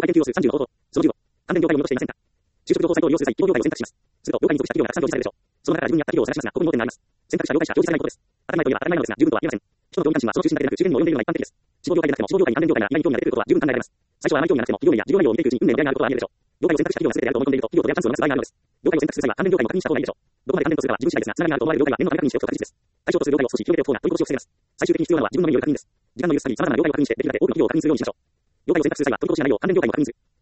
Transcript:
界研究をする30の方法。その15、関連業界を見落としていませんか。就職情報サイトを利用する際、企業業界を選択します。すると、業界に属した企業がたくさん表示されるでしょう。その中から自分に合った企業を探しますが、ここに盲点があります。選択肢は業界者、表示されないことです。当たり前といえば当たり前なのですが、十分とは言えません。人の興味関心はその中心だけでなく、周辺にも及んでいるのが一般的です。地方業界でなくても、地方業界に関連業界が意外に興味が出てくることは十分考えられます。最初はあまり興味がなくても、企業名や事業内容を見ていくうちに運命の出会いがあることはあり得るでしょう。業界を選択した企業が全てであると思い込んでいると、企業と出会うチャンスを逃す場合があるのです。業界を選択する際は関連業界も確認した方がいいでしょう。どこまで関連とするかは自分次第ですが、つながりがあると思われる業界は念のため確認しておくと確実です。対象とする業界を少し広げておく方が取りこぼしを防げます。最終的に必要なのは自分の目による確認です。時間の許す限り様々な業界を確認して、できるだけ多くの企業を確認するようにしましょう。業界を選択する際は取りこぼしがないよう関連業界も確認する。